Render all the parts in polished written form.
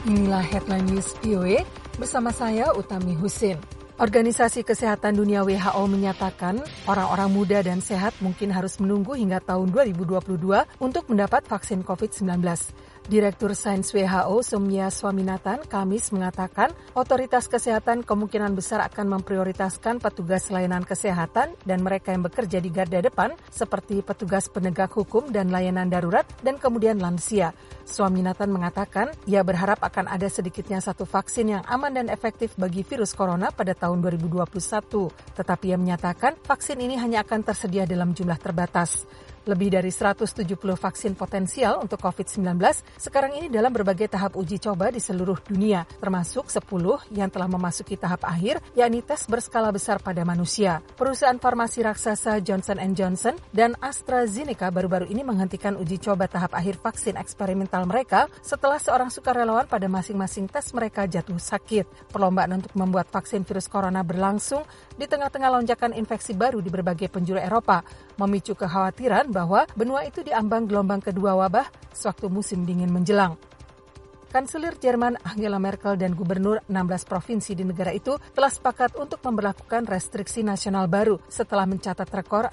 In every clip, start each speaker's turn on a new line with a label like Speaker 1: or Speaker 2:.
Speaker 1: Inilah Headline News VOA bersama saya Utami Husin. Organisasi Kesehatan Dunia WHO menyatakan orang-orang muda dan sehat mungkin harus menunggu hingga tahun 2022 untuk mendapat vaksin COVID-19. Direktur Sains WHO Soumya Swaminathan Kamis mengatakan otoritas kesehatan kemungkinan besar akan memprioritaskan petugas layanan kesehatan dan mereka yang bekerja di garda depan seperti petugas penegak hukum dan layanan darurat dan kemudian lansia. Swaminathan mengatakan ia berharap akan ada sedikitnya satu vaksin yang aman dan efektif bagi virus corona pada tahun 2021. Tetapi ia menyatakan vaksin ini hanya akan tersedia dalam jumlah terbatas. Lebih dari 170 vaksin potensial untuk COVID-19 sekarang ini dalam berbagai tahap uji coba di seluruh dunia, termasuk 10 yang telah memasuki tahap akhir, yakni tes berskala besar pada manusia. Perusahaan farmasi raksasa Johnson & Johnson dan AstraZeneca baru-baru ini menghentikan uji coba tahap akhir vaksin eksperimental mereka setelah seorang sukarelawan pada masing-masing tes mereka jatuh sakit. Perlombaan untuk membuat vaksin virus corona berlangsung di tengah-tengah lonjakan infeksi baru di berbagai penjuru Eropa, memicu kekhawatiran bahwa benua itu diambang gelombang kedua wabah sewaktu musim dingin menjelang. Kanselir Jerman Angela Merkel dan gubernur 16 provinsi di negara itu telah sepakat untuk memberlakukan restriksi nasional baru setelah mencatat rekor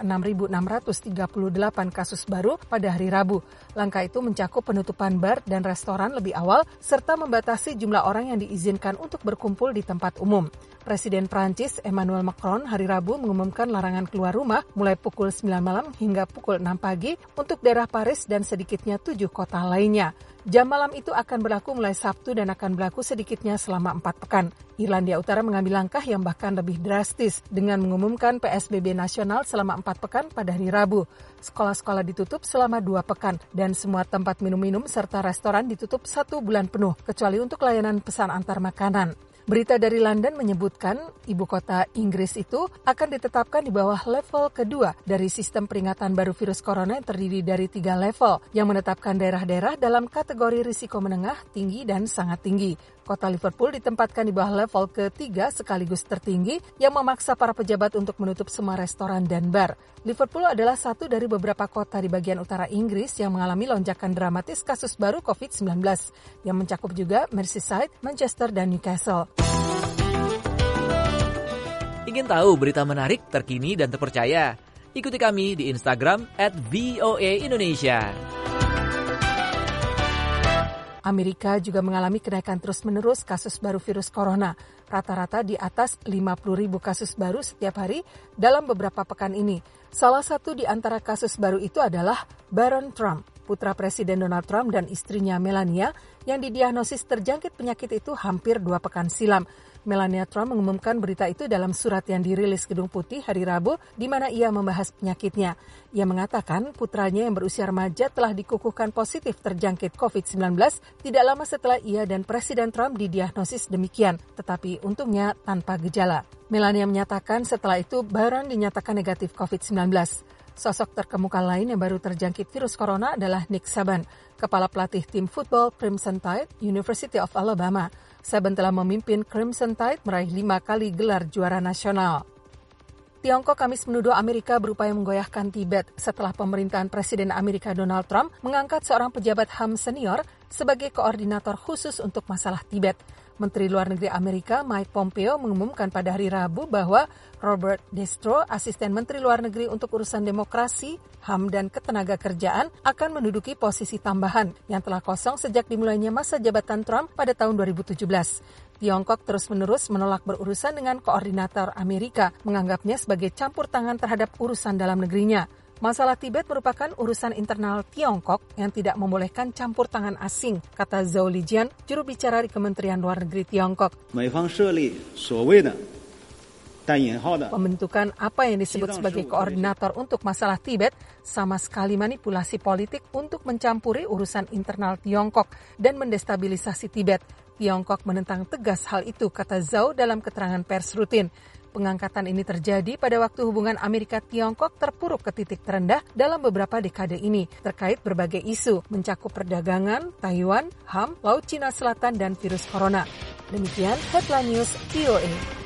Speaker 1: 6.638 kasus baru pada hari Rabu. Langkah itu mencakup penutupan bar dan restoran lebih awal serta membatasi jumlah orang yang diizinkan untuk berkumpul di tempat umum. Presiden Prancis Emmanuel Macron hari Rabu mengumumkan larangan keluar rumah mulai pukul 9 malam hingga pukul 6 pagi untuk daerah Paris dan sedikitnya 7 kota lainnya. Jam malam itu akan berlaku mulai Sabtu dan akan berlaku sedikitnya selama 4 pekan. Irlandia Utara mengambil langkah yang bahkan lebih drastis dengan mengumumkan PSBB nasional selama 4 pekan pada hari Rabu. Sekolah-sekolah ditutup selama 2 pekan dan semua tempat minum-minum serta restoran ditutup 1 bulan penuh, kecuali untuk layanan pesan antar makanan. Berita dari London menyebutkan ibu kota Inggris itu akan ditetapkan di bawah level kedua dari sistem peringatan baru virus corona yang terdiri dari 3 level yang menetapkan daerah-daerah dalam kategori risiko menengah, tinggi, dan sangat tinggi. Kota Liverpool ditempatkan di bawah level ketiga sekaligus tertinggi yang memaksa para pejabat untuk menutup semua restoran dan bar. Liverpool adalah satu dari beberapa kota di bagian utara Inggris yang mengalami lonjakan dramatis kasus baru COVID-19 yang mencakup juga Merseyside, Manchester, dan Newcastle.
Speaker 2: Ingin tahu berita menarik, terkini, dan terpercaya? Ikuti kami di Instagram @VOA_Indonesia.
Speaker 1: Amerika juga mengalami kenaikan terus-menerus kasus baru virus corona. Rata-rata di atas 50.000 kasus baru setiap hari dalam beberapa pekan ini. Salah satu di antara kasus baru itu adalah Barron Trump, putra Presiden Donald Trump dan istrinya Melania, yang didiagnosis terjangkit penyakit itu hampir 2 pekan silam. Melania Trump mengumumkan berita itu dalam surat yang dirilis Gedung Putih hari Rabu, di mana ia membahas penyakitnya. Ia mengatakan putranya yang berusia remaja telah dikukuhkan positif terjangkit COVID-19 tidak lama setelah ia dan Presiden Trump didiagnosis demikian, tetapi untungnya tanpa gejala. Melania menyatakan setelah itu Barron dinyatakan negatif COVID-19. Sosok terkemuka lain yang baru terjangkit virus corona adalah Nick Saban, kepala pelatih tim football Crimson Tide, University of Alabama. Saban telah memimpin Crimson Tide meraih 5 kali gelar juara nasional. Tiongkok Kamis menuduh Amerika berupaya menggoyahkan Tibet setelah pemerintahan Presiden Amerika Donald Trump mengangkat seorang pejabat HAM senior sebagai koordinator khusus untuk masalah Tibet. Menteri Luar Negeri Amerika Mike Pompeo mengumumkan pada hari Rabu bahwa Robert Destro, asisten Menteri Luar Negeri untuk urusan demokrasi, HAM, dan ketenagakerjaan, akan menduduki posisi tambahan yang telah kosong sejak dimulainya masa jabatan Trump pada tahun 2017. Tiongkok terus-menerus menolak berurusan dengan koordinator Amerika, menganggapnya sebagai campur tangan terhadap urusan dalam negerinya. Masalah Tibet merupakan urusan internal Tiongkok yang tidak membolehkan campur tangan asing, kata Zhou Lijian, juru bicara di Kementerian Luar Negeri Tiongkok. Pembentukan apa yang disebut sebagai koordinator untuk masalah Tibet sama sekali manipulasi politik untuk mencampuri urusan internal Tiongkok dan mendestabilisasi Tibet. Tiongkok menentang tegas hal itu, kata Zhou dalam keterangan pers rutin. Pengangkatan ini terjadi pada waktu hubungan Amerika-Tiongkok terpuruk ke titik terendah dalam beberapa dekade ini terkait berbagai isu mencakup perdagangan, Taiwan, HAM, Laut Cina Selatan, dan virus corona. Demikian Headline News VOA.